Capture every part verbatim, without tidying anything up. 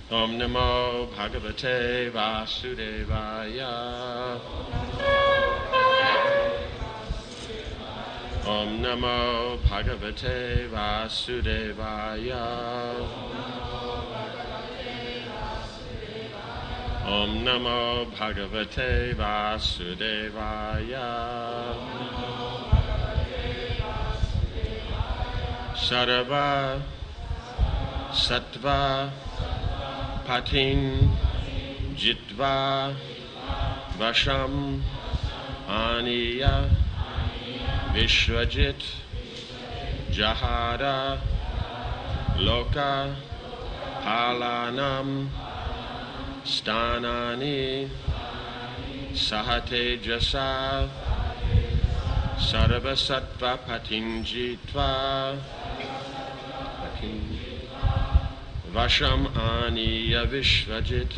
Om Namo Bhagavate Vasudevaya. Om Namo Bhagavate Vasudevaya. Om Namo Bhagavate Vasudevaya. Sarva Sattva Patin Jitva Vasham Aniya Vishwajit Jahara Loka Palanam Stanani Sahate Jasa Sarva Sattva Patinjitva Vasham Aniya Vishwajit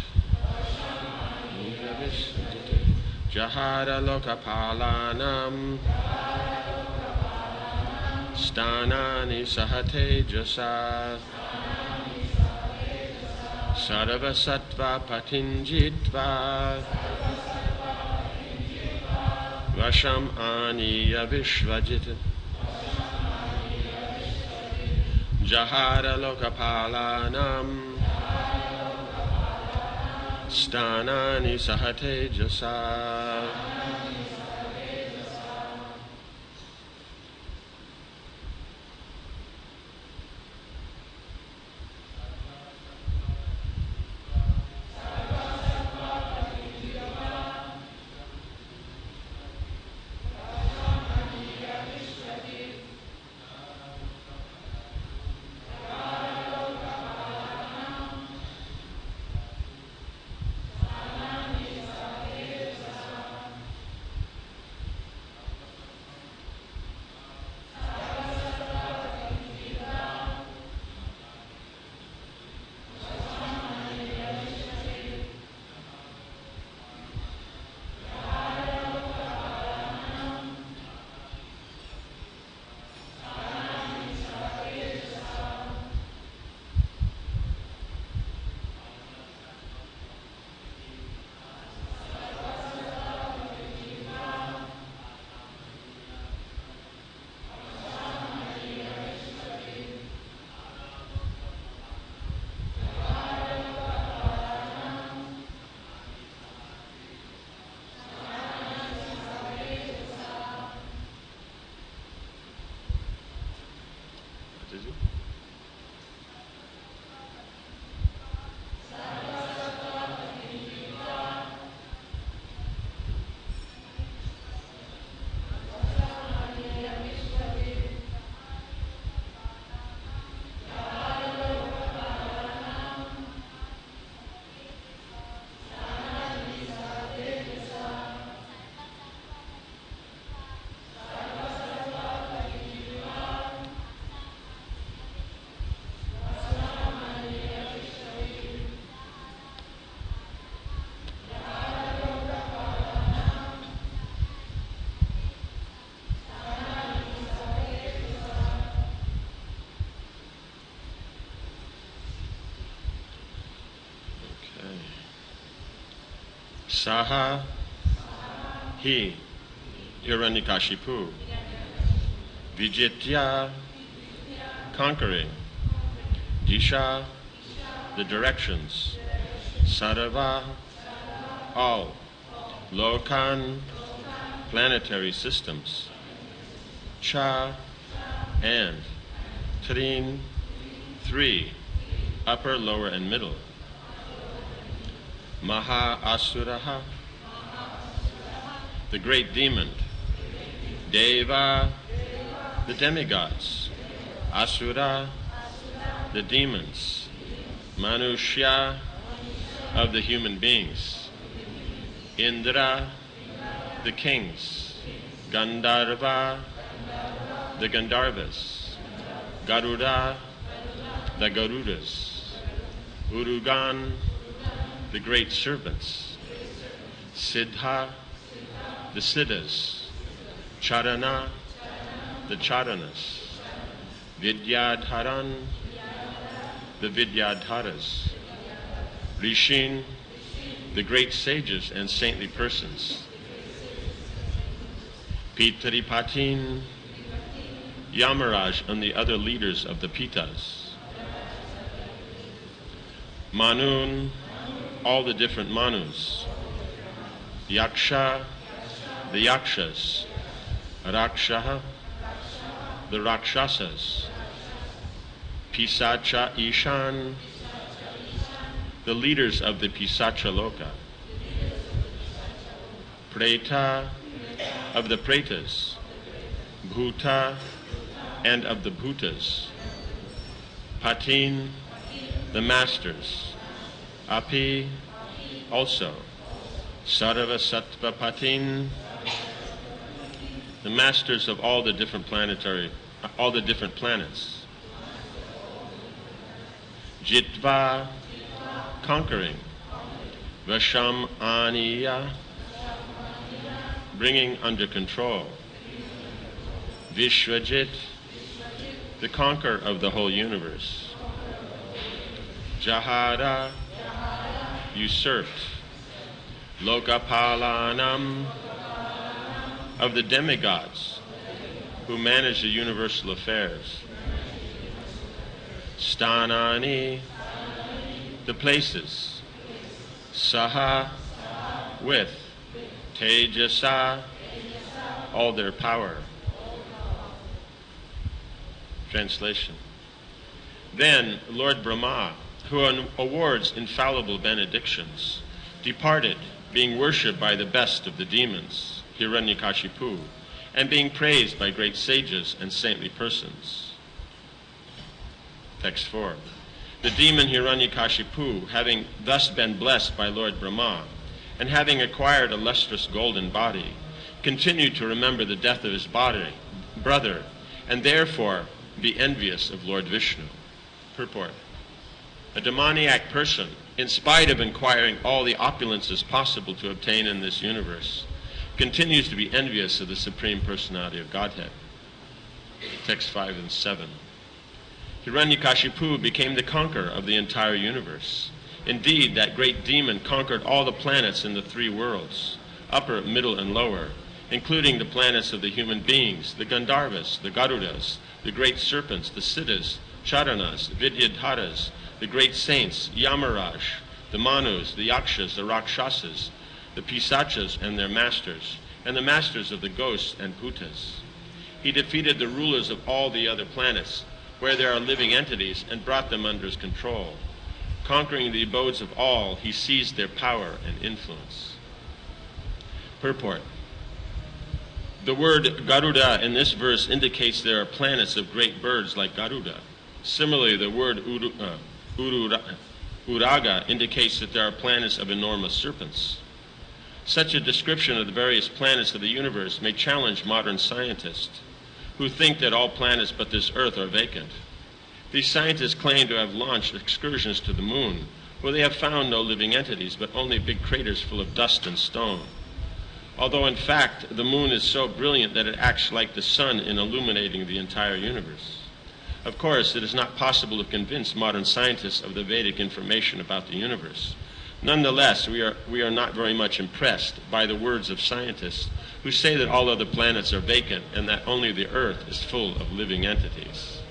Jahara Lokapalanam Stanani Sahate Jasa Sarva Sattva Patinjitva Vasham Aniya Vishwajit Jahara Lokapalanam Stanani Sahate Jasa. Saha Hi Hiranyakashipu Vijitya conquering Disha the directions Sarva all Lokan planetary systems Cha and Trin three upper, lower and middle Maha Asuraha, the great demon, Deva, the demigods, Asura, the demons, Manushya, of the human beings, Indra, the kings, Gandharva, the Gandharvas, Garuda, the Garudas, Urugan, the great serpents, Siddha, the Siddhas, Charana, the Charanas, Vidyadharan, the Vidyadharas, Rishin, the great sages and saintly persons. Pitaripatin, Yamaraj and the other leaders of the Pitas. Manun, all the different Manus. Yaksha, the Yakshas. Raksha, the Rakshasas. Pisacha Ishan, the leaders of the Pisacha Loka. Preta, of the Pretas. Bhuta, and of the Bhutas. Patin, the masters. Api, also. Sarva Sattva Patin, the masters of all the different planetary, all the different planets. Jitva, conquering. Vasham Aniya, bringing under control. Vishwajit, the conqueror of the whole universe. Jahara, usurped. Lokapalanam, of the demigods who manage the universal affairs. Stanani, the places. Saha, with. Tejasa, all their power. Translation. Then Lord Brahma, who awards infallible benedictions, departed, being worshipped by the best of the demons, Hiranyakashipu, and being praised by great sages and saintly persons. Text four. The demon Hiranyakashipu, having thus been blessed by Lord Brahma, and having acquired a lustrous golden body, continued to remember the death of his body, brother, and therefore be envious of Lord Vishnu. Purport. A demoniac person, in spite of acquiring all the opulences possible to obtain in this universe, continues to be envious of the Supreme Personality of Godhead. Text five and seven. Hiranyakashipu became the conqueror of the entire universe. Indeed, that great demon conquered all the planets in the three worlds, upper, middle, and lower, including the planets of the human beings, the Gandharvas, the Garudas, the great serpents, the Siddhas, Charanas, Vidyadharas, the great saints, Yamaraj, the Manus, the Yakshas, the Rakshasas, the Pisachas and their masters, and the masters of the ghosts and Bhutas. He defeated the rulers of all the other planets, where there are living entities, and brought them under his control. Conquering the abodes of all, he seized their power and influence. Purport. The word Garuda in this verse indicates there are planets of great birds like Garuda. Similarly, the word Uru, uh, Urura, Uraga indicates that there are planets of enormous serpents. Such a description of the various planets of the universe may challenge modern scientists, who think that all planets but this Earth are vacant. These scientists claim to have launched excursions to the moon, where they have found no living entities, but only big craters full of dust and stone. Although in fact, the moon is so brilliant that it acts like the sun in illuminating the entire universe. Of course, it is not possible to convince modern scientists of the Vedic information about the universe. Nonetheless, we are, we are not very much impressed by the words of scientists who say that all other planets are vacant and that only the Earth is full of living entities.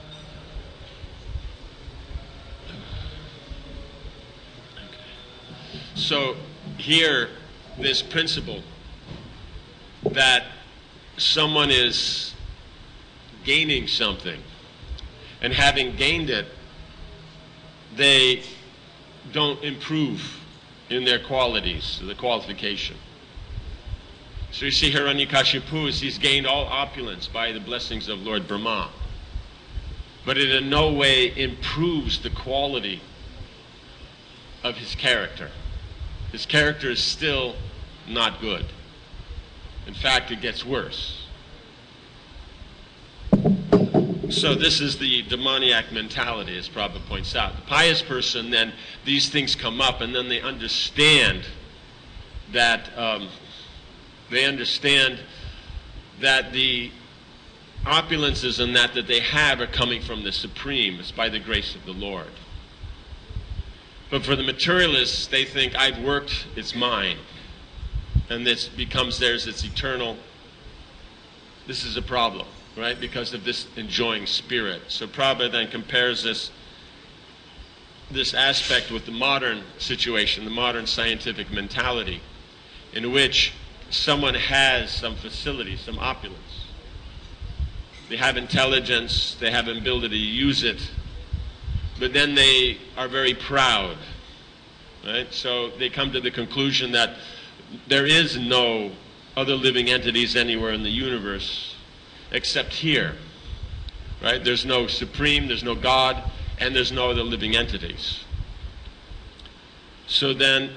Okay. So here, this principle that someone is gaining something, and having gained it, they don't improve in their qualities, the qualification. So you see Hiranyakashipu, he's gained all opulence by the blessings of Lord Brahma. But it in no way improves the quality of his character. His character is still not good. In fact, it gets worse. So this is the demoniac mentality, as Prabhupada points out. The pious person, then, these things come up, and then they understand that um, they understand that the opulences and that that they have are coming from the Supreme. It's by the grace of the Lord. But for the materialists, they think, I've worked, it's mine. And this becomes theirs, it's eternal. This is a problem, right? Because of this enjoying spirit. So Prabhupada then compares this, this aspect with the modern situation, the modern scientific mentality, in which someone has some facility, some opulence. They have intelligence, they have ability to use it, but then they are very proud, right? So they come to the conclusion that there is no other living entities anywhere in the universe except here, right? There's no supreme, there's no God, and there's no other living entities. So then,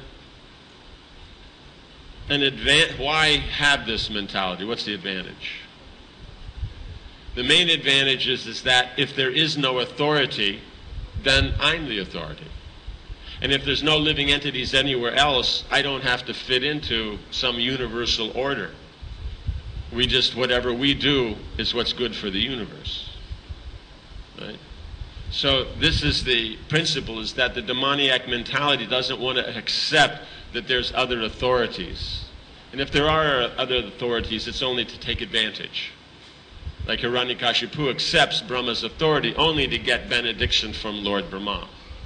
an advan- why have this mentality? What's the advantage? The main advantage is, is that if there is no authority, then I'm the authority. And if there's no living entities anywhere else, I don't have to fit into some universal order. We just, whatever we do is what's good for the universe. Right? So this is the principle, is that the demoniac mentality doesn't want to accept that there's other authorities. And if there are other authorities, it's only to take advantage. Like Hiranyakashipu accepts Brahma's authority only to get benediction from Lord Brahma.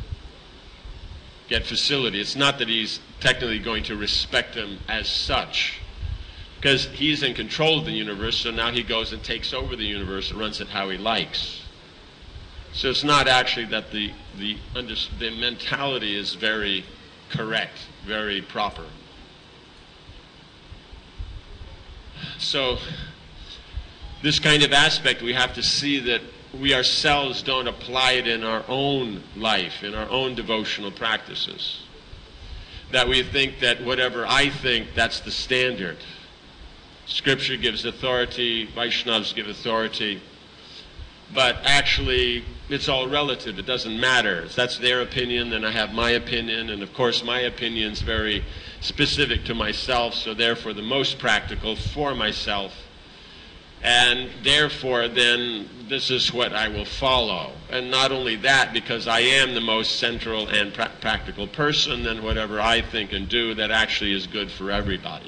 Get facility. It's not that he's technically going to respect him as such, because he's in control of the universe, so now he goes and takes over the universe and runs it how he likes. So it's not actually that the, the, under, the mentality is very correct, very proper. So this kind of aspect, we have to see that we ourselves don't apply it in our own life, in our own devotional practices. That we think that whatever I think, that's the standard. Scripture gives authority, Vaishnavas give authority, but actually it's all relative. It doesn't matter. That's their opinion, and I have my opinion, and of course my opinion's very specific to myself, so therefore the most practical for myself. And therefore, then, this is what I will follow. And not only that, because I am the most central and pra- practical person, then whatever I think and do, that actually is good for everybody.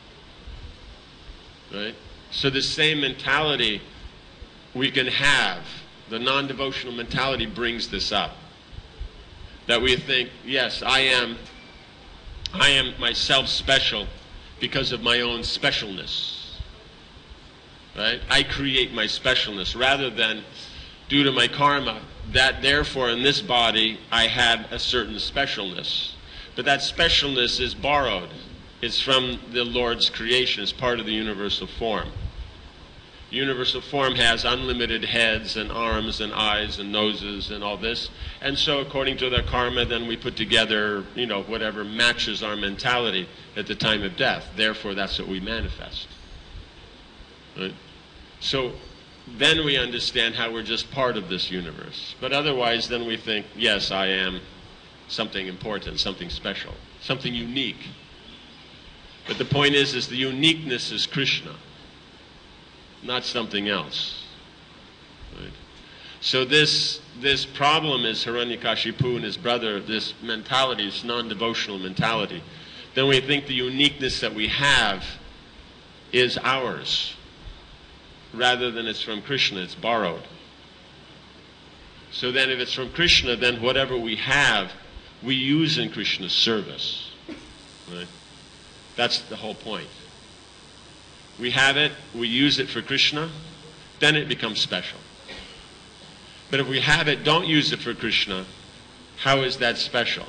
Right? So the same mentality we can have, the non-devotional mentality brings this up. That we think, yes, I am, I am myself special because of my own specialness. Right? I create my specialness rather than due to my karma, that therefore in this body I had a certain specialness. But that specialness is borrowed. It's from the Lord's creation. It's part of the universal form. The universal form has unlimited heads and arms and eyes and noses and all this. And so according to the karma, then we put together, you know, whatever matches our mentality at the time of death. Therefore, that's what we manifest. Right? So then we understand how we're just part of this universe. But otherwise, then we think, yes, I am something important, something special, something unique. But the point is, is the uniqueness is Krishna, not something else. Right? So this this problem is Hiranyakashipu and his brother, this mentality, this non-devotional mentality. Then we think the uniqueness that we have is ours, rather than it's from Krishna, it's borrowed. So then if it's from Krishna, then whatever we have, we use in Krishna's service. Right? That's the whole point. We have it, we use it for Krishna, then it becomes special. But if we have it, don't use it for Krishna, how is that special?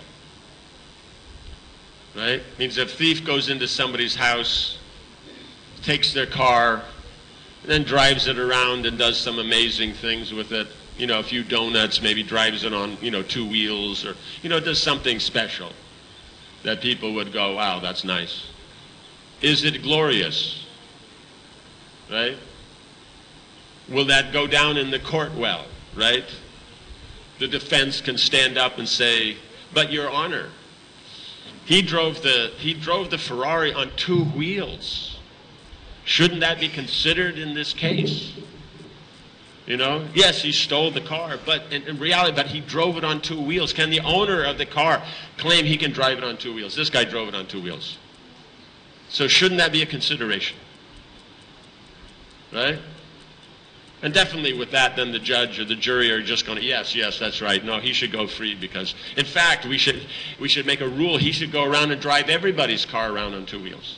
Right? It means if a thief goes into somebody's house, takes their car, then drives it around and does some amazing things with it. You know, a few donuts, maybe drives it on, you know, two wheels, or, you know, does something special that people would go, wow, that's nice. Is it glorious? Right? Will that go down in the court well? Right? The defense can stand up and say, but Your Honor, he drove the, he drove the Ferrari on two wheels. Shouldn't that be considered in this case? You know, yes, he stole the car, but in, in reality, but he drove it on two wheels. Can the owner of the car claim he can drive it on two wheels? This guy drove it on two wheels. So shouldn't that be a consideration? Right? And definitely with that, then the judge or the jury are just going to, yes, yes, that's right. No, he should go free because, in fact, we should we should make a rule. He should go around and drive everybody's car around on two wheels.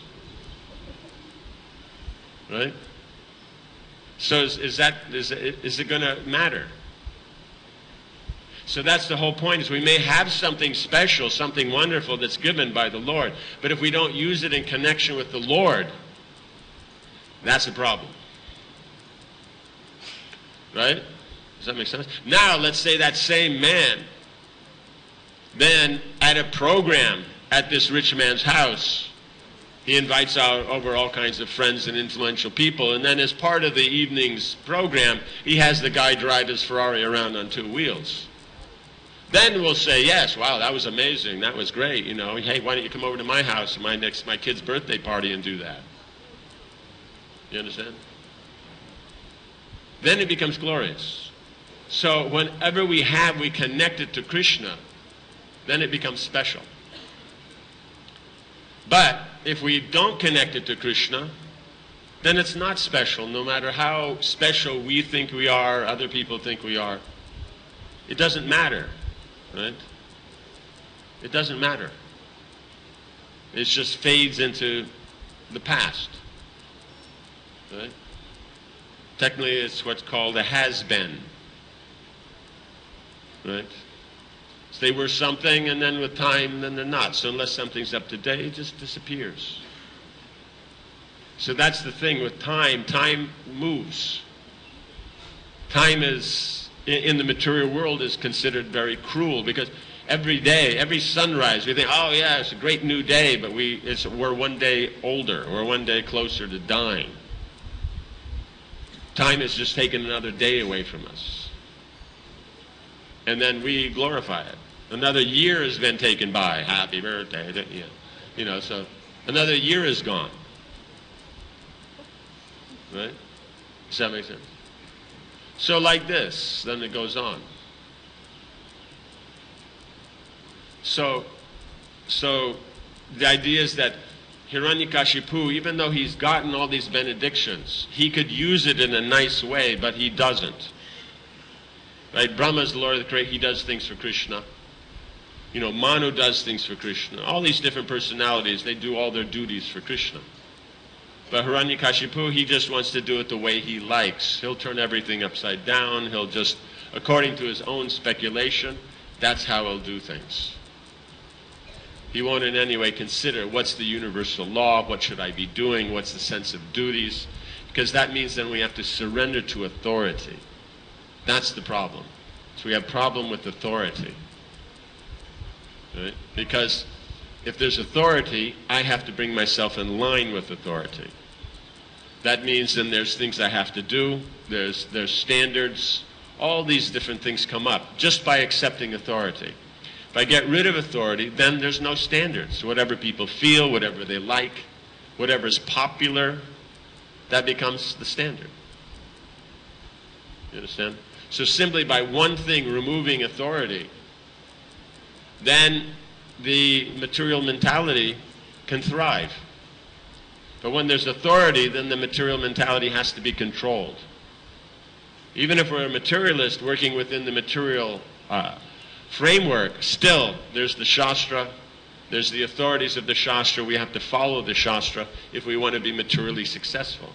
Right? So is, is that is it, is it going to matter? So that's the whole point, is we may have something special, something wonderful that's given by the Lord, but if we don't use it in connection with the Lord, that's a problem. Right? Does that make sense? Now, let's say that same man, then at a program at this rich man's house, he invites out over all kinds of friends and influential people, and then as part of the evening's program, he has the guy drive his Ferrari around on two wheels. Then we'll say, yes, wow, that was amazing, that was great, you know, hey, why don't you come over to my house at my next, my kid's birthday party and do that? You understand? Then it becomes glorious. So whenever we have, we connect it to Krishna, then it becomes special. But if we don't connect it to Krishna, then it's not special, no matter how special we think we are, other people think we are. It doesn't matter, right? It doesn't matter. It just fades into the past, right? Technically, it's what's called a has-been, right? So they were something, and then with time, then they're not. So unless something's up to date, it just disappears. So that's the thing with time. Time moves. Time is, in the material world, is considered very cruel because every day, every sunrise, we think, oh yeah, it's a great new day, but we, it's, we're one day older. We're one day closer to dying. Time has just taken another day away from us. And then we glorify it. Another year has been taken by. Happy birthday. You know, so another year is gone. Right? Does that make sense? So like this, then it goes on. So, so the idea is that Hiranyakashipu, even though he's gotten all these benedictions, he could use it in a nice way, but he doesn't. Right? Brahma is the Lord of the Creation. He does things for Krishna. You know, Manu does things for Krishna. All these different personalities, they do all their duties for Krishna. But Hiranyakashipu, he just wants to do it the way he likes. He'll turn everything upside down. He'll just, according to his own speculation, that's how he'll do things. He won't in any way consider what's the universal law, what should I be doing, what's the sense of duties, because that means then we have to surrender to authority. That's the problem. So we have a problem with authority. Right? Because if there's authority, I have to bring myself in line with authority. That means then there's things I have to do, there's, there's standards, all these different things come up just by accepting authority. If I get rid of authority, then there's no standards. Whatever people feel, whatever they like, whatever's popular, that becomes the standard. You understand? So simply by one thing, removing authority, then the material mentality can thrive. But when there's authority, then the material mentality has to be controlled. Even if we're a materialist working within the material uh, framework, still there's the Shastra, there's the authorities of the Shastra. We have to follow the Shastra if we want to be materially successful.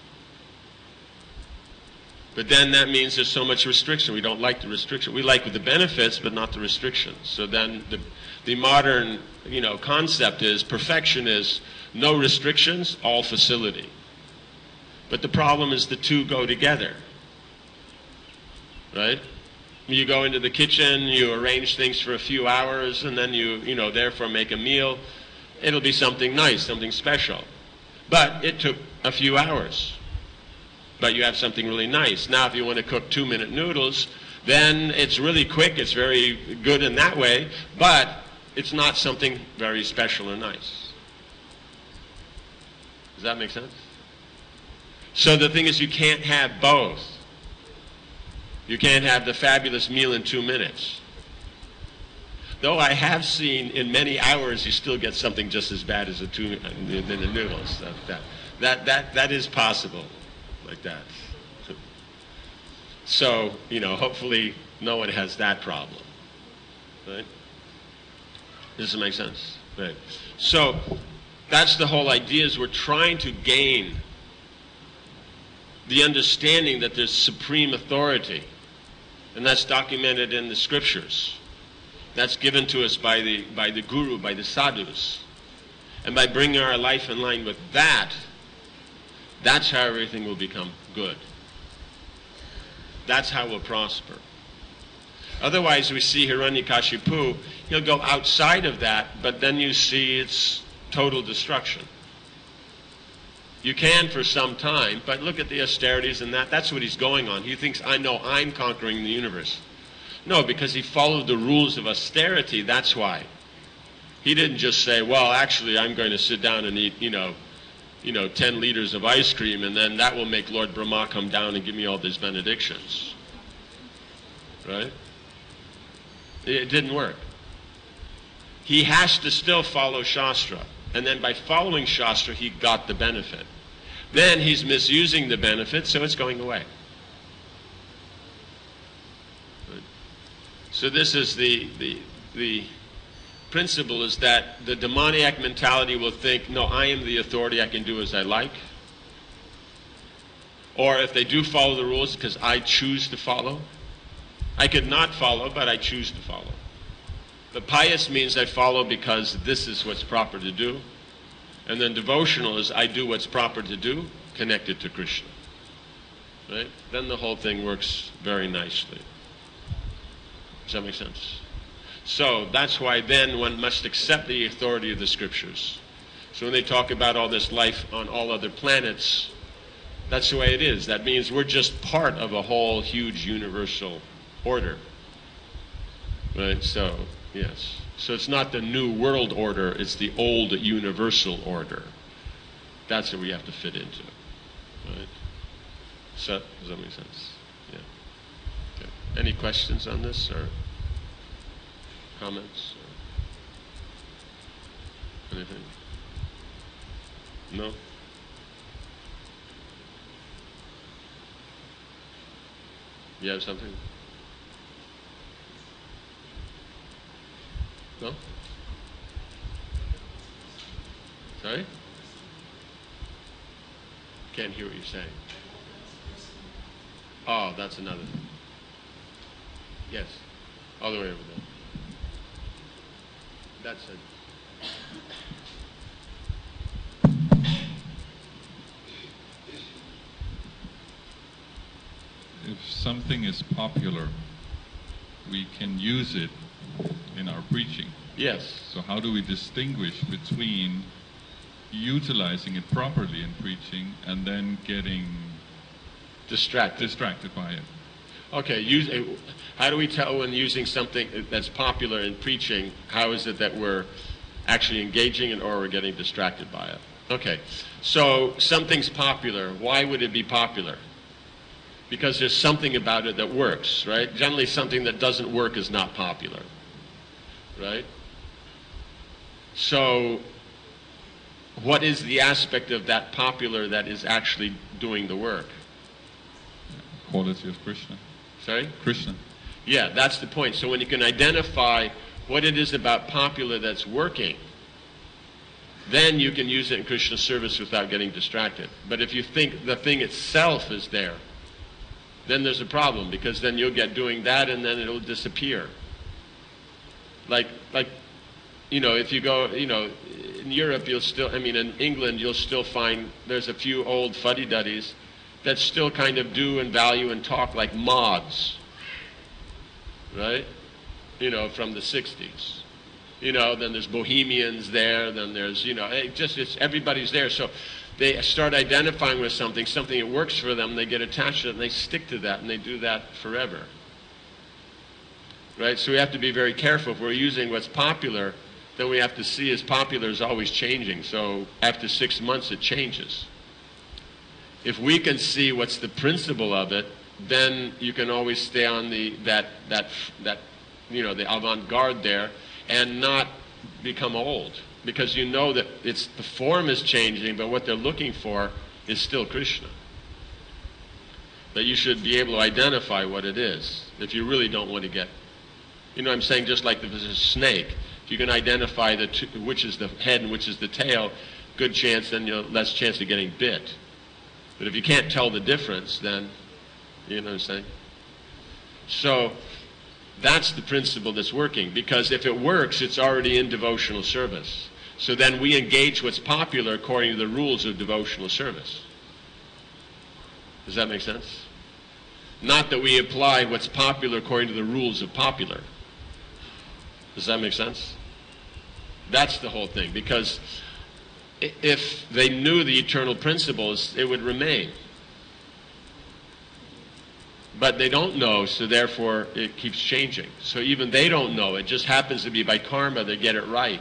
But then that means there's so much restriction. We don't like the restriction. We like the benefits, but not the restrictions. So then the, the modern, you know, concept is perfection is no restrictions, all facility. But the problem is the two go together. Right? You go into the kitchen, you arrange things for a few hours, and then you, you know, therefore make a meal. It'll be something nice, something special. But it took a few hours. But you have something really nice. Now, if you want to cook two-minute noodles, then it's really quick. It's very good in that way, but it's not something very special or nice. Does that make sense? So the thing is, you can't have both. You can't have the fabulous meal in two minutes. Though I have seen in many hours you still get something just as bad as a tuna in the noodles. That, that, that, that, that is possible, like that. So, you know, hopefully no one has that problem. Right? Does it make sense? Right. So that's the whole idea, is we're trying to gain the understanding that there's supreme authority. And that's documented in the scriptures. That's given to us by the, by the guru, by the sadhus. And by bringing our life in line with that, that's how everything will become good. That's how we'll prosper. Otherwise, we see Hiranyakashipu, he'll go outside of that, but then you see it's total destruction. You can for some time, but look at the austerities and that. That's what he's going on. He thinks, I know I'm conquering the universe. No, because he followed the rules of austerity, that's why. He didn't just say, well, actually, I'm going to sit down and eat, you know, you know, ten liters of ice cream, and then that will make Lord Brahma come down and give me all these benedictions. Right? It didn't work. He has to still follow Shastra. And then by following Shastra, he got the benefit. Then he's misusing the benefit, so it's going away. So this is the, the, the principle, is that the demoniac mentality will think, no, I am the authority, I can do as I like. Or if they do follow the rules, because I choose to follow. I could not follow, but I choose to follow. But pious means I follow because this is what's proper to do. And then devotional is I do what's proper to do, connected to Krishna. Right? Then the whole thing works very nicely. Does that make sense? So that's why then one must accept the authority of the scriptures. So when they talk about all this life on all other planets, that's the way it is. That means we're just part of a whole huge universal order. Right? So, yes. So it's not the new world order, it's the old universal order. That's what we have to fit into. Right? So, does that make sense? Yeah. Okay. Any questions on this, or comments, or anything? No? You have something? No? Sorry? Can't hear what you're saying. Oh, that's another thing. Yes. All the way over there. That's it. If something is popular, we can use it in our preaching. Yes. So how do we distinguish between utilizing it properly in preaching and then getting distracted distracted by it? Okay, use, how do we tell when using something that's popular in preaching, how is it that we're actually engaging in, or we're getting distracted by it? Okay, so something's popular. Why would it be popular? Because there's something about it that works, right? Generally something that doesn't work is not popular, right? So what is the aspect of that popular that is actually doing the work? Quality of Krishna. Sorry? Krishna. Yeah, that's the point. So when you can identify what it is about popular that's working, then you can use it in Krishna's service without getting distracted. But if you think the thing itself is there, then there's a problem, because then you'll get doing that and then it'll disappear. Like, like, you know, if you go, you know, in Europe you'll still, I mean in England you'll still find there's a few old fuddy-duddies that still kind of do and value and talk like mods, right? You know, from the sixties. You know, then there's bohemians there, then there's, you know, it just, it's, everybody's there. So they start identifying with something, something that works for them, they get attached to it, and they stick to that, and they do that forever. Right? So we have to be very careful. If we're using what's popular, then we have to see as popular is always changing. So after six months, it changes. If we can see what's the principle of it, then you can always stay on the that that that you know the avant-garde there and not become old, because you know that it's the form is changing, but what they're looking for is still Krishna. That you should be able to identify what it is if you really don't want to get, you know what I'm saying, just like if there's a snake, if you can identify the two, which is the head and which is the tail, good chance, then you'll less chance of getting bit. But if you can't tell the difference, then, you know what I'm saying? So that's the principle that's working, because if it works, it's already in devotional service. So then we engage what's popular according to the rules of devotional service. Does that make sense? Not that we apply what's popular according to the rules of popular. Does that make sense? That's the whole thing, because if they knew the eternal principles, it would remain. But they don't know, so therefore it keeps changing. So even they don't know. It just happens to be by karma they get it right.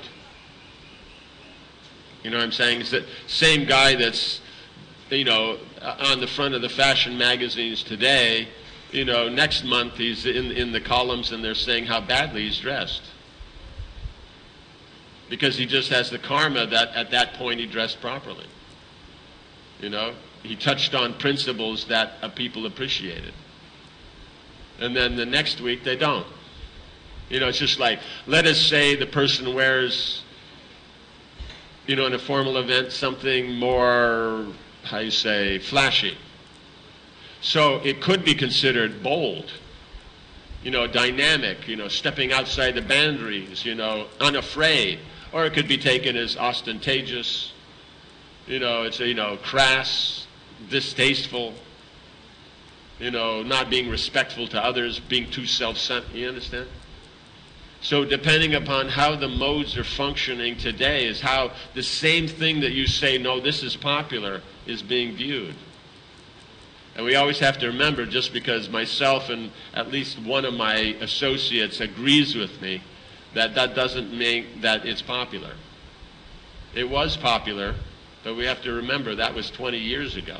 You know what I'm saying? It's the same guy that's, you know, on the front of the fashion magazines today, you know, next month he's in, in the columns and they're saying how badly he's dressed. Because he just has the karma that at that point he dressed properly. You know, he touched on principles that uh, people appreciated. And then the next week they don't. You know, it's just like, let us say the person wears, you know, in a formal event, something more, how you say, flashy. So it could be considered bold, you know, dynamic, you know, stepping outside the boundaries, you know, unafraid. Or it could be taken as ostentatious, you know, it's, you know, crass, distasteful, you know, not being respectful to others, being too self-centered, you understand? So depending upon how the modes are functioning today is how the same thing that you say, no, this is popular, is being viewed. And we always have to remember, just because myself and at least one of my associates agrees with me, that that doesn't mean that it's popular. It was popular, but we have to remember that was twenty years ago.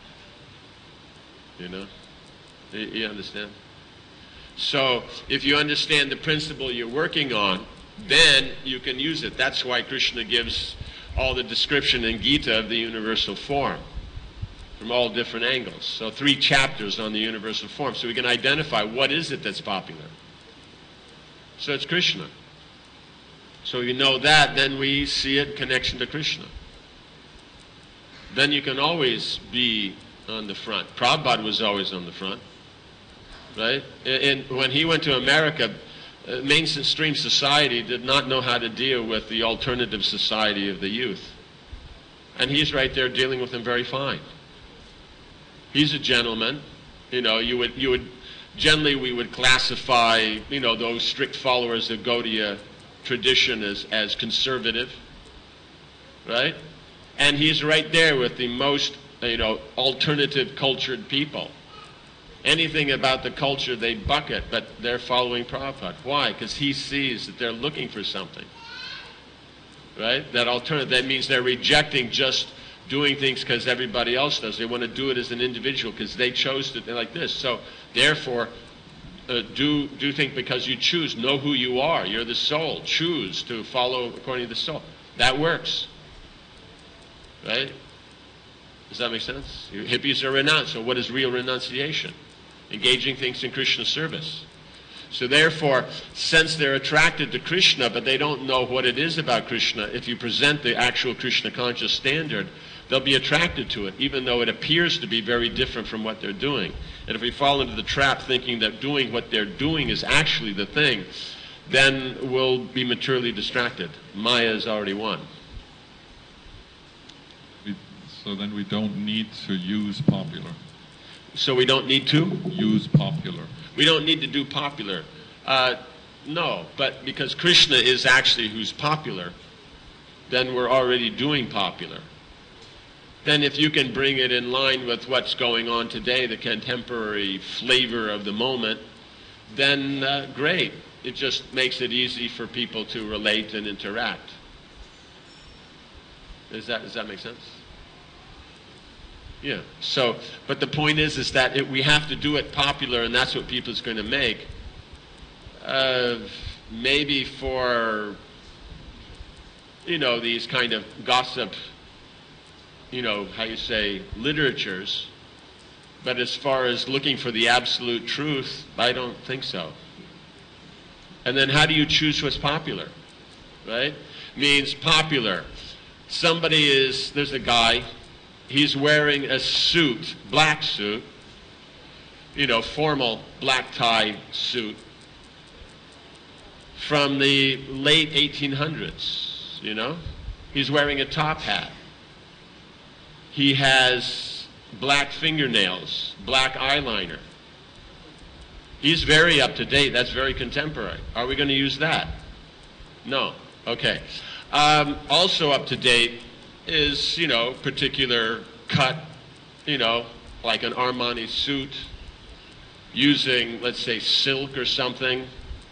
You know? You, you understand? So if you understand the principle you're working on, then you can use it. That's why Krishna gives all the description in Gita of the universal form from all different angles. So three chapters on the universal form. So we can identify what is it that's popular. So it's Krishna. So you know that, then we see it in connection to Krishna. Then you can always be on the front. Prabhupada was always on the front. Right? And when he went to America, uh, mainstream society did not know how to deal with the alternative society of the youth. And he's right there dealing with them very fine. He's a gentleman. You know, you would, you would, generally we would classify, you know, those strict followers of Gaudiya tradition as, as conservative. Right? And he's right there with the most, you know, alternative cultured people. Anything about the culture they bucket, but they're following Prabhupada. Why? Because he sees that they're looking for something. Right? That alternative, that means they're rejecting just doing things because everybody else does. They want to do it as an individual because they chose to, they're like this. So therefore, uh, do, do think because you choose, know who you are. You're the soul. Choose to follow according to the soul. That works. Right? Does that make sense? Hippies are renounced. So what is real renunciation? Engaging things in Krishna service. So therefore, since they're attracted to Krishna, but they don't know what it is about Krishna, if you present the actual Krishna conscious standard, they'll be attracted to it, even though it appears to be very different from what they're doing. And if we fall into the trap thinking that doing what they're doing is actually the thing, then we'll be materially distracted. Maya has already won. We, so then we don't need to use popular. So we don't need to? Use popular. We don't need to do popular. Uh, no, but because Krishna is actually who's popular, then we're already doing popular. Then if you can bring it in line with what's going on today, the contemporary flavor of the moment, then uh, great. It just makes it easy for people to relate and interact. Does that, does that make sense? Yeah. So, but the point is, is that it, we have to do it popular, and that's what people's going to make. Uh, maybe for, you know, these kind of gossip, you know, how you say, literatures. But as far as looking for the absolute truth, I don't think so. And then how do you choose what's popular, right? Means popular. Somebody is, there's a guy, he's wearing a suit, black suit, you know, formal black tie suit from the late eighteen hundreds, you know? He's wearing a top hat. He has black fingernails, black eyeliner. He's very up to date. That's very contemporary. Are we going to use that? No. Okay. Um, also up to date is, you know, particular cut, you know, like an Armani suit, using, let's say, silk or something.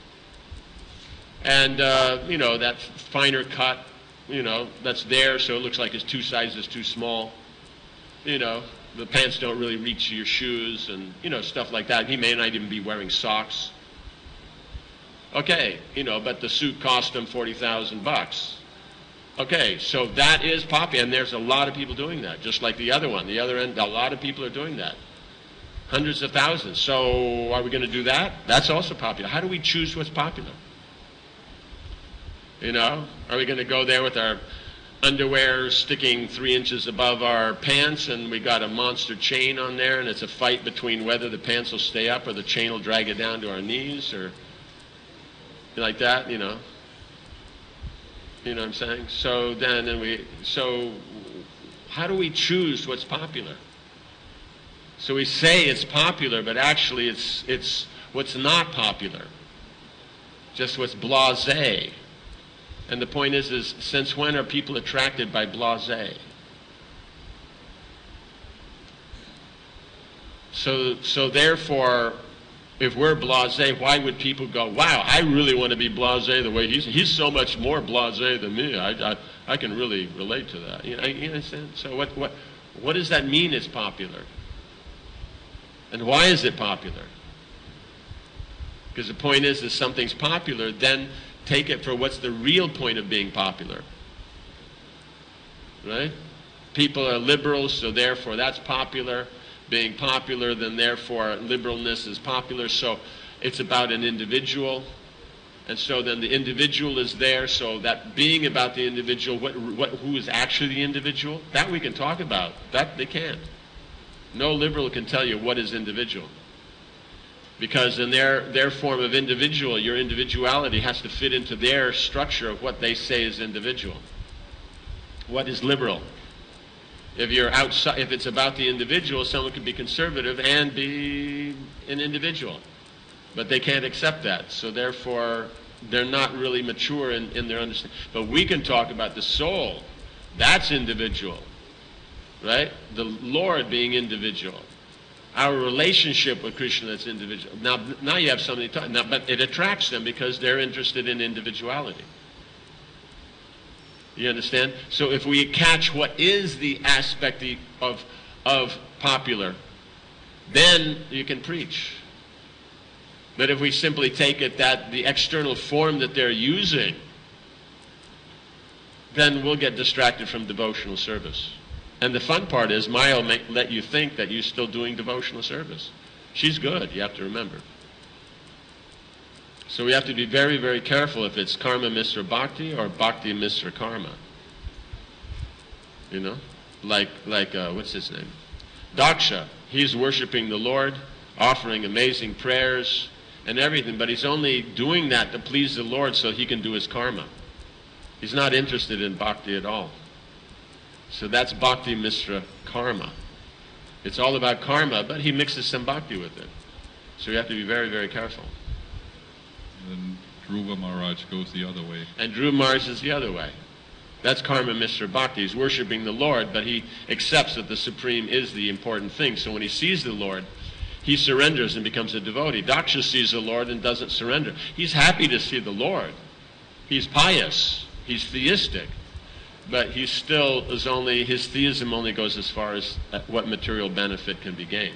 And, uh, you know, that finer cut, you know, that's there, so it looks like it's two sizes too small. You know, the pants don't really reach your shoes and, you know, stuff like that. He may not even be wearing socks. Okay, you know, but the suit cost him forty thousand bucks. Okay, so that is popular, and there's a lot of people doing that, just like the other one. The other end, a lot of people are doing that. Hundreds of thousands. So are we going to do that? That's also popular. How do we choose what's popular? You know, are we going to go there with our underwear sticking three inches above our pants and we got a monster chain on there and it's a fight between whether the pants will stay up or the chain will drag it down to our knees or like that, you know? You know what I'm saying? So then, and we, so how do we choose what's popular? So we say it's popular, but actually it's, it's what's not popular. Just what's blasé. And the point is, is since when are people attracted by blasé? So, so therefore, if we're blasé, why would people go, wow, I really want to be blasé the way he's, he's so much more blasé than me. I, I, I can really relate to that. You know, you understand? So what, what, what does that mean is popular? And why is it popular? Because the point is, if something's popular, then take it for what's the real point of being popular. Right? People are liberals, so therefore that's popular. Being popular, then therefore liberalness is popular. So it's about an individual. And so then the individual is there, so that being about the individual, what, what, who is actually the individual, that we can talk about. That they can't. No liberal can tell you what is individual. Because in their, their form of individual, your individuality has to fit into their structure of what they say is individual. What is liberal? If you're outside, if it's about the individual, someone can be conservative and be an individual. But they can't accept that. So therefore, they're not really mature in, in their understanding. But we can talk about the soul. That's individual. Right? The Lord being individual. Our relationship with Krishna, that's individual. Now, now you have somebody talking, now, but it attracts them because they're interested in individuality. You understand? So if we catch what is the aspect of, of popular, then you can preach. But if we simply take it that the external form that they're using, then we'll get distracted from devotional service. And the fun part is, Maya will make, let you think that you're still doing devotional service. She's good, you have to remember. So we have to be very, very careful if it's Karma Misra Bhakti or Bhakti Misra Karma. You know? Like, like uh, what's his name? Daksha. He's worshiping the Lord, offering amazing prayers and everything, but he's only doing that to please the Lord so he can do his karma. He's not interested in bhakti at all. So that's Bhakti Misra Karma. It's all about karma, but he mixes some bhakti with it. So you have to be very, very careful. And Dhruva Maharaj goes the other way. And Dhruva Maharaj is the other way. That's Karma Misra Bhakti. He's worshiping the Lord, but he accepts that the Supreme is the important thing. So when he sees the Lord, he surrenders and becomes a devotee. Daksha sees the Lord and doesn't surrender. He's happy to see the Lord. He's pious. He's theistic. but he still is only, his theism only goes as far as what material benefit can be gained.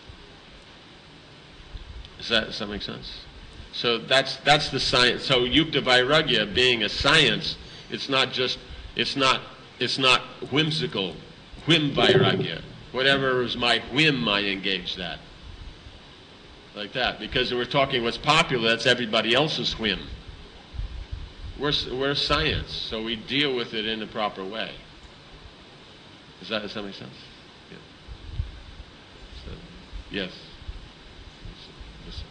Does that, does that make sense? So that's that's the science. So Yukta Vairagya being a science, it's not just, it's not, it's not whimsical, whim Vairagya. Whatever is my whim, I engage that. Like that. Because we're talking what's popular, that's everybody else's whim. We're, we're science, so we deal with it in a proper way. Does that, does that make sense? Yeah. So, yes. Listen.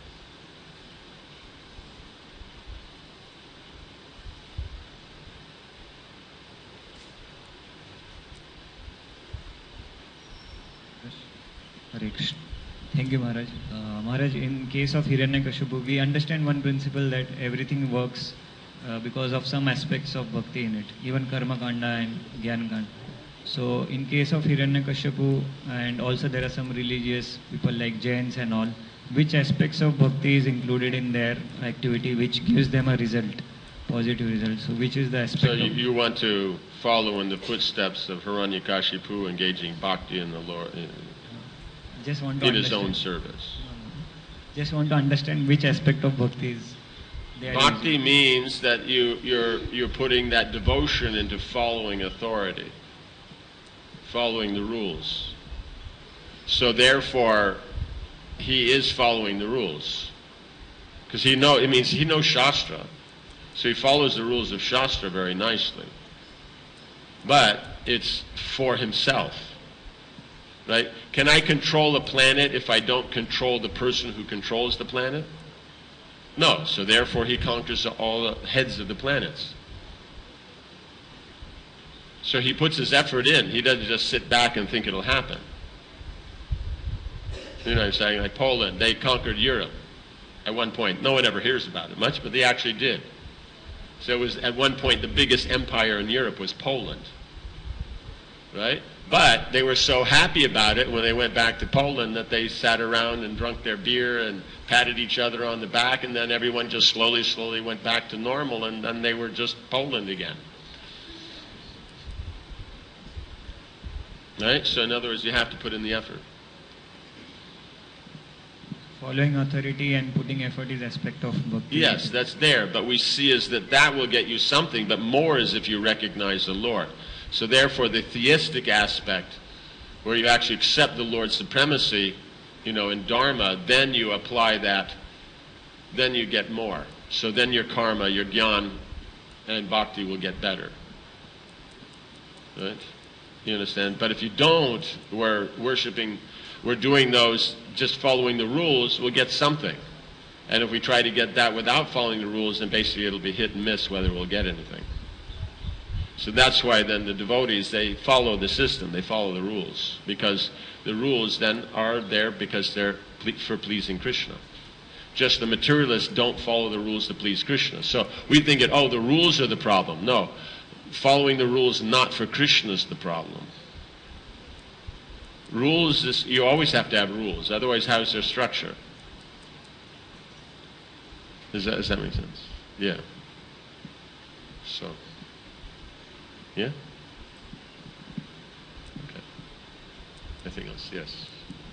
Hare Krishna. Thank you, Maharaj. Uh, Maharaj, in case of Hiranyakashipu, we understand one principle that everything works uh, because of some aspects of bhakti in it, even Karma Kanda and Gyan Kanda. So, in case of Hiranyakashipu, and also there are some religious people like Jains and all, which aspects of bhakti is included in their activity which gives them a result, positive result? So, which is the aspect? So, you, of you want to follow in the footsteps of Hiranyakashipu, engaging bhakti in the Lord. In, Just want to in his understand. own service. Just want to understand which aspect of bhakti is there. Bhakti means that you, you're, you're putting that devotion into following authority, following the rules. So therefore, he is following the rules. Because he know, it means he knows Shastra. So he follows the rules of Shastra very nicely. But it's for himself. Right? Can I control a planet if I don't control the person who controls the planet? No. So therefore he conquers all the heads of the planets. So he puts his effort in. He doesn't just sit back and think it'll happen. You know what I'm saying? Like Poland, they conquered Europe at one point. No one ever hears about it much, but they actually did. So it was at one point the biggest empire in Europe was Poland. Right? But they were so happy about it when they went back to Poland that they sat around and drank their beer and patted each other on the back, and then everyone just slowly, slowly went back to normal, and then they were just Poland again. Right? So in other words, you have to put in the effort. Following authority and putting effort is aspect of bhakti. Yes, that's there, but we see is that that will get you something, but more is if you recognize the Lord. So therefore, the theistic aspect, where you actually accept the Lord's supremacy, you know, in Dharma, then you apply that, then you get more. So then your karma, your jnana, and bhakti will get better. Right? You understand? But if you don't, we're worshiping, we're doing those, just following the rules, we'll get something. And if we try to get that without following the rules, then basically it'll be hit and miss whether we'll get anything. So that's why then the devotees, they follow the system, they follow the rules, because the rules then are there because they're for pleasing Krishna. Just the materialists don't follow the rules to please Krishna. So we think that, oh, the rules are the problem. No, following the rules not for Krishna is the problem. Rules, is, you always have to have rules, otherwise how's their structure? Does that, does that make sense? Yeah. So... Yeah? Okay. Anything else? Yes.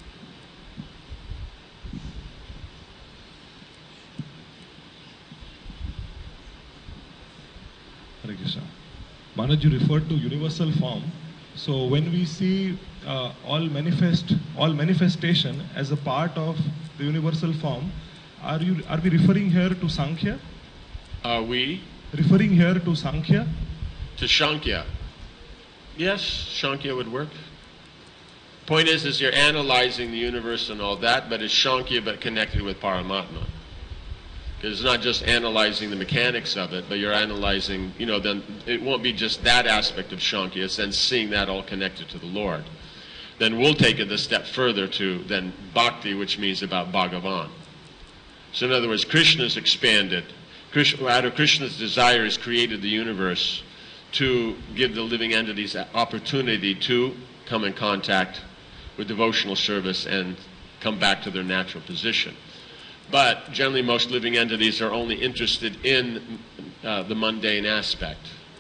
Hare Krishna. Maharaj, you referred to universal form. So when we see uh, all manifest, all manifestation as a part of the universal form, are you are we referring here to Sankhya? Are we? Referring here to Sankhya? To Shankya. Yes, Shankya would work. Point is, is you're analyzing the universe and all that, but it's Shankya but connected with Paramatma. Because it's not just analyzing the mechanics of it, but you're analyzing, you know, then it won't be just that aspect of Shankya, it's then seeing that all connected to the Lord. Then we'll take it a step further to then Bhakti, which means about Bhagavan. So in other words, Krishna's expanded. Krishna, out of Krishna's desire, has created the universe to give the living entities an opportunity to come in contact with devotional service and come back to their natural position. But generally most living entities are only interested in uh, the mundane aspect.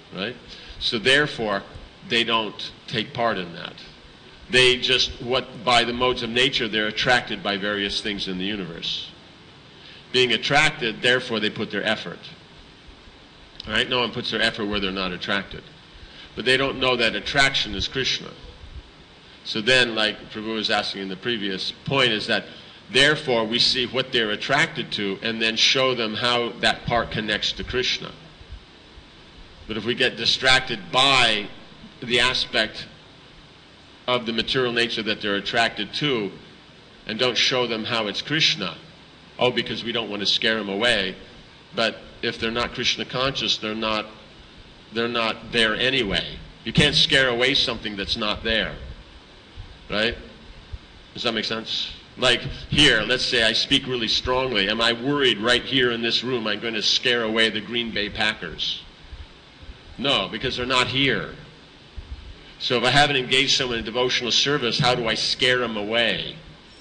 right? So therefore, they don't take part in that. They just, what by the modes of nature, they're attracted by various things in the universe. Being attracted, therefore they put their effort. All right? No one puts their effort where they're not attracted. But they don't know that attraction is Krishna. So then, like Prabhu was asking in the previous point, is that therefore we see what they're attracted to and then show them how that part connects to Krishna. But if we get distracted by the aspect of the material nature that they're attracted to and don't show them how it's Krishna, oh, because we don't want to scare them away, but if they're not Krishna conscious, they're not, they're not there anyway. You can't scare away something that's not there, right? Does that make sense? Like here, let's say I speak really strongly. Am I worried right here in this room I'm going to scare away the Green Bay Packers? No, because they're not here. So if I haven't engaged someone in devotional service, how do I scare them away?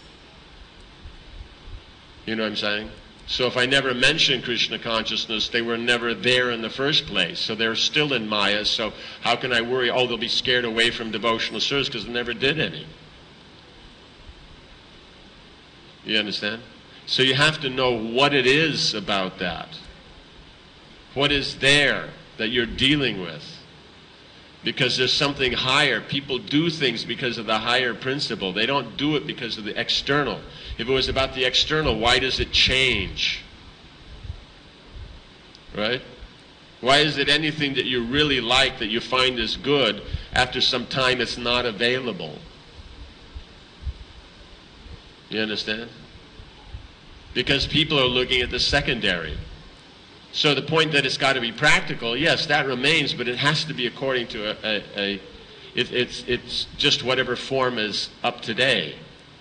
You know what I'm saying? So if I never mention Krishna consciousness, they were never there in the first place. So they're still in Maya, so how can I worry, oh, they'll be scared away from devotional service because they never did any? You understand? So you have to know what it is about that. What is there that you're dealing with? Because there's something higher. People do things because of the higher principle. They don't do it because of the external. If it was about the external, why does it change? Right? Why is it anything that you really like, that you find is good, after some time it's not available? You understand? Because people are looking at the secondary. So the point that it's got to be practical, yes, that remains, but it has to be according to a, a, a it, it's, it's just whatever form is up today.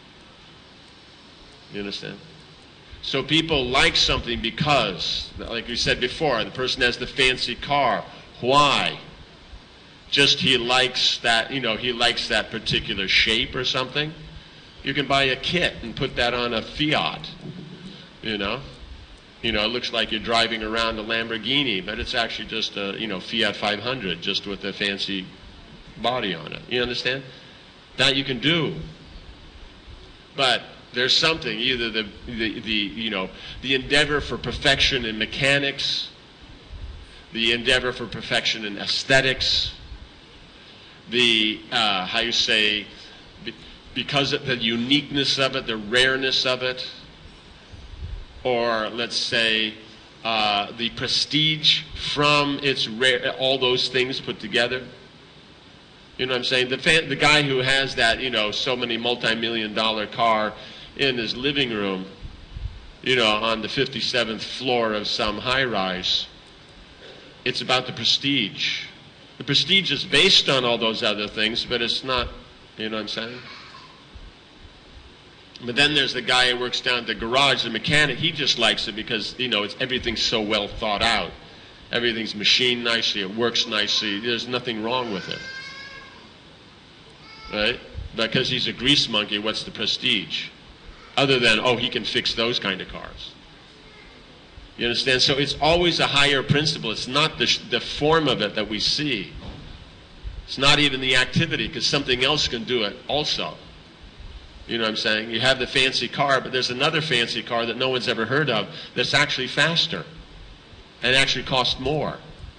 You understand? So people like something because, like we said before, the person has the fancy car. Why? Just he likes that, you know, he likes that particular shape or something. You can buy a kit and put that on a Fiat, you know. You know, it looks like you're driving around a Lamborghini, but it's actually just a, you know, Fiat five hundred, just with a fancy body on it. You understand? That you can do. But there's something, either the, the, the you know, the endeavor for perfection in mechanics, the endeavor for perfection in aesthetics, the, uh, how you say, because of the uniqueness of it, the rareness of it, or let's say uh, the prestige from its rare, all those things put together. You know what I'm saying? The, fan, the guy who has that, you know, so many multi-million dollar car in his living room, you know, on the fifty-seventh floor of some high-rise, it's about the prestige. The prestige is based on all those other things, but it's not, you know what I'm saying? But then there's the guy who works down at the garage, the mechanic. He just likes it because, you know, it's, everything's so well thought out. Everything's machined nicely. It works nicely. There's nothing wrong with it. Right? Because he's a grease monkey, what's the prestige? Other than, oh, he can fix those kind of cars. You understand? So it's always a higher principle. It's not the, the form of it that we see. It's not even the activity, because something else can do it also. You know what I'm saying? You have the fancy car, but there's another fancy car that no one's ever heard of that's actually faster and actually costs more.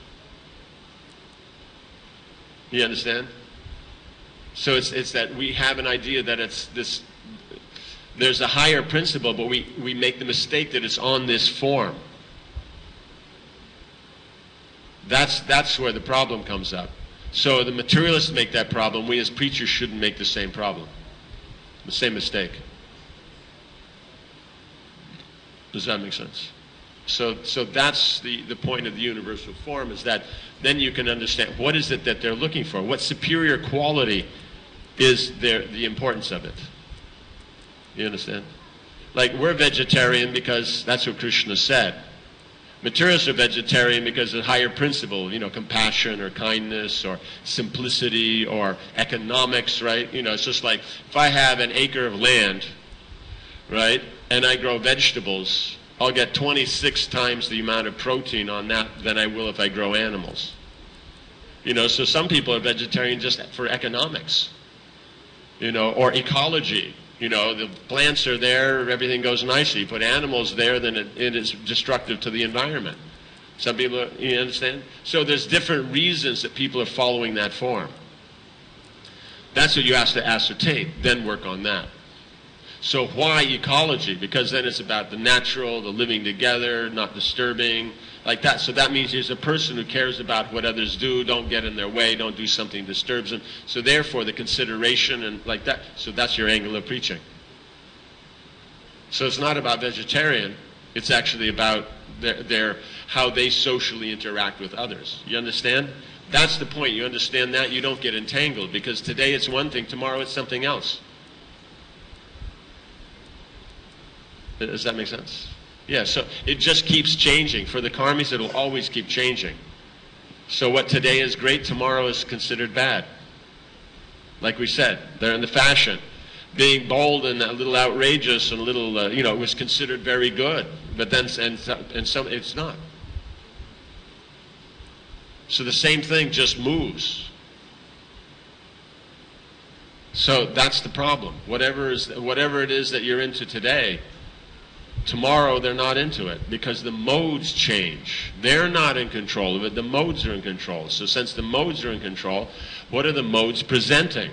You understand? So it's, it's that we have an idea that it's this, there's a higher principle, but we, we make the mistake that it's on this form. That's, that's where the problem comes up. So the materialists make that problem. We as preachers shouldn't make the same problem. The same mistake. Does that make sense? So, so that's the, the point of the universal form, is that then you can understand what is it that they're looking for. What superior quality is their, the importance of it. You understand? Like, we're vegetarian because that's what Krishna said. Materialists are vegetarian because of a higher principle, you know, compassion or kindness or simplicity or economics, right? You know, it's just like if I have an acre of land, right, and I grow vegetables, I'll get twenty-six times the amount of protein on that than I will if I grow animals. You know, so some people are vegetarian just for economics, you know, or ecology. You know, the plants are there, everything goes nicely. You put animals there, then it, it is destructive to the environment. Some people, are, you understand? So there's different reasons that people are following that form. That's what you have to ascertain, then work on that. So why ecology? Because then it's about the natural, the living together, not disturbing, like that. So that means there's a person who cares about what others do, don't get in their way, don't do something that disturbs them. So therefore the consideration and like that. So that's your angle of preaching. So it's not about vegetarian, it's actually about their, their how they socially interact with others. You understand? That's the point. You understand that? You don't get entangled, because today it's one thing, tomorrow it's something else. Does that make sense? Yeah, so it just keeps changing. For the karmis, it'll always keep changing. So what today is great, tomorrow is considered bad. Like we said, they're in the fashion. Being bold and a little outrageous and a little, uh, you know, was considered very good. But then, and, and some, it's not. So the same thing just moves. So that's the problem. Whatever is, whatever it is that you're into today, tomorrow they're not into it, because the modes change. They're not in control of it. The modes are in control. So since the modes are in control, what are the modes presenting?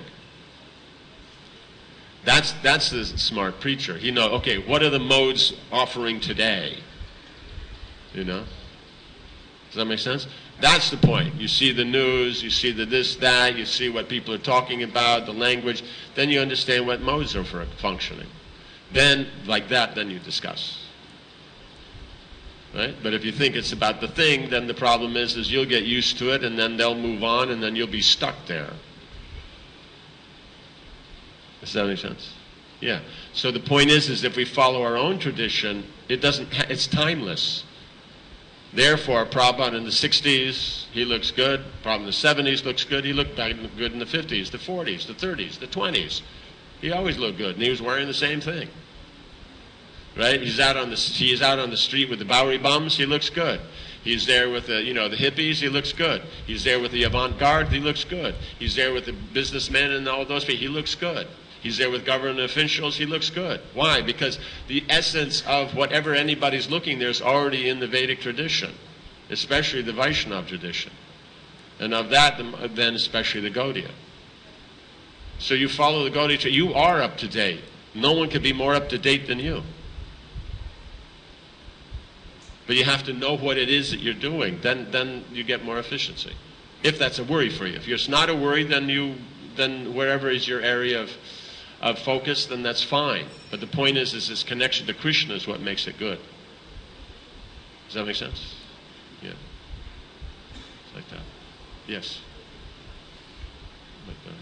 That's, that's the smart preacher. He knows, okay, what are the modes offering today? You know? Does that make sense? That's the point. You see the news, you see the this, that, you see what people are talking about, the language, then you understand what modes are for functioning. Then, like that, then you discuss. Right? But if you think it's about the thing, then the problem is, is you'll get used to it, and then they'll move on, and then you'll be stuck there. Does that make sense? Yeah. So the point is, is if we follow our own tradition, it doesn't, ha it's timeless. Therefore, Prabhupada in the sixties, he looks good. Prabhupada in the seventies looks good. He looked back good in the fifties, the forties, the thirties, the twenties. He always looked good, and he was wearing the same thing. Right? He's out on the he's out on the street with the Bowery bums. He looks good. He's there with the you know the hippies. He looks good. He's there with the avant-garde. He looks good. He's there with the businessmen and all those people. He looks good. He's there with government officials. He looks good. Why? Because the essence of whatever anybody's looking there is already in the Vedic tradition, especially the Vaishnava tradition, and of that then especially the Gaudiya. So you follow the Gaudiya tradition. You are up to date. No one can be more up to date than you. But you have to know what it is that you're doing. Then, then you get more efficiency. If that's a worry for you. If it's not a worry, then you, then wherever is your area of, of focus, then that's fine. But the point is, is this connection to Krishna is what makes it good. Does that make sense? Yeah. It's like that. Yes. Like that.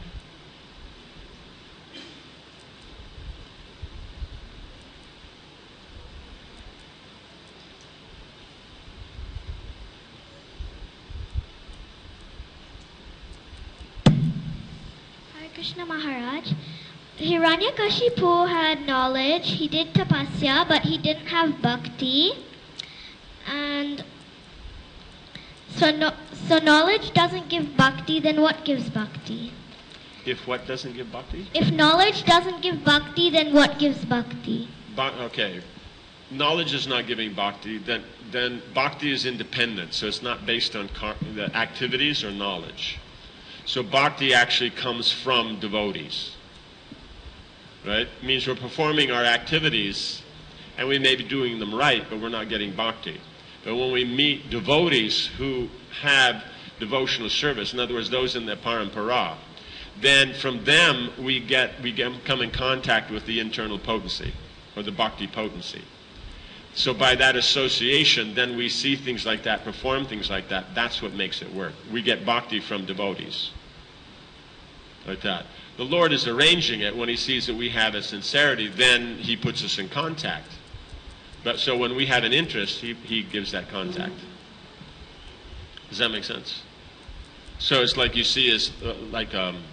Krishna Maharaj, Hiranyakashipu had knowledge, he did tapasya, but he didn't have bhakti. And so, no, so knowledge doesn't give bhakti, then what gives bhakti? If what doesn't give bhakti? If knowledge doesn't give bhakti, then what gives bhakti? Ba okay. Knowledge is not giving bhakti, then, then bhakti is independent, so it's not based on the activities or knowledge. So bhakti actually comes from devotees, right? It means we're performing our activities, and we may be doing them right, but we're not getting bhakti. But when we meet devotees who have devotional service, in other words, those in the parampara, then from them we get we get, come in contact with the internal potency, or the bhakti potency. So by that association, then we see things like that, perform things like that. That's what makes it work. We get bhakti from devotees. Like that. The Lord is arranging it. When he sees that we have a sincerity, then he puts us in contact. But so when we have an interest, he, he gives that contact. Does that make sense? So it's like you see is uh, like um,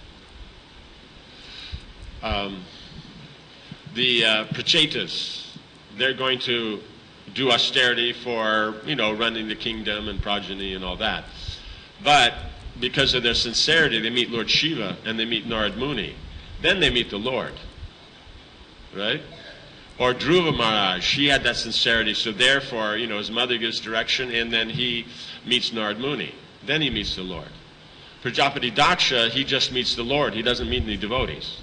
um, the uh, prachetas. They're going to do austerity for, you know, running the kingdom and progeny and all that. But because of their sincerity, they meet Lord Shiva and they meet Narad Muni. Then they meet the Lord. Right? Or Dhruva Maharaj, he had that sincerity, so therefore, you know, his mother gives direction and then he meets Narad Muni. Then he meets the Lord. Prajapati Daksha, he just meets the Lord. He doesn't meet any devotees.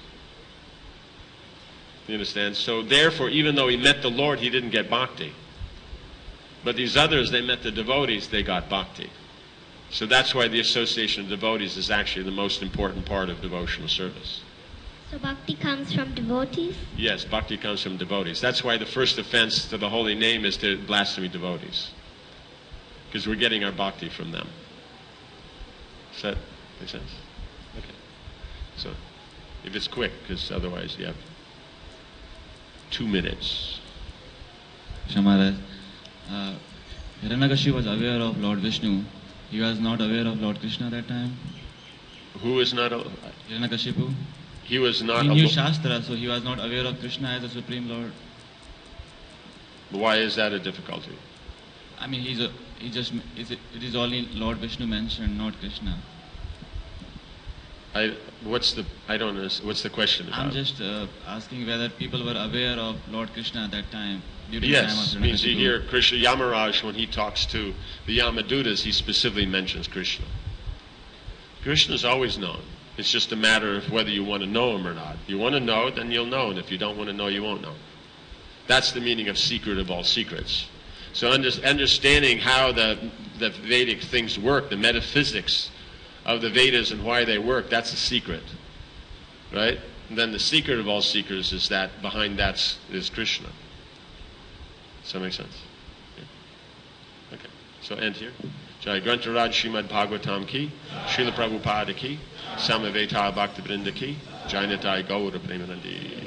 You understand? So therefore, even though he met the Lord, he didn't get bhakti. But these others, they met the devotees, they got bhakti. So that's why the association of devotees is actually the most important part of devotional service. So bhakti comes from devotees? Yes, bhakti comes from devotees. That's why the first offense to the holy name is to blaspheme devotees. Because we're getting our bhakti from them. Does that make sense? Okay. So, if it's quick, because otherwise you have two minutes. Shamaraj, uh, Hiranyakashipu was aware of Lord Vishnu. He was not aware of Lord Krishna at that time. Who is not a... Hiranyakashipu. He was not He a... knew Shastra, so he was not aware of Krishna as the Supreme Lord. Why is that a difficulty? I mean, he's a, he just, is it, it is only Lord Vishnu mentioned, not Krishna. I, what's the, I don't know, what's the question about? I'm just uh, asking whether people were aware of Lord Krishna at that time. During the time Yes, of means you Hiranyakashipu. hear Krishna, Yamaraj, when he talks to the Yamadutas, he specifically mentions Krishna. Krishna is always known. It's just a matter of whether you want to know him or not. If you want to know, then you'll know, and if you don't want to know, you won't know. That's the meaning of secret of all secrets. So under, understanding how the, the Vedic things work, the metaphysics of the Vedas and why they work, that's the secret. Right? And then the secret of all secrets is that behind that is Krishna. Does that make sense? Yeah. Okay. So end here. Jai Grantharaj Srimad Bhagavatam ki, Srila Prabhupada ki, Samaveta Bhakta Vrinda ki, Jai Nitai Gaura Premanandi.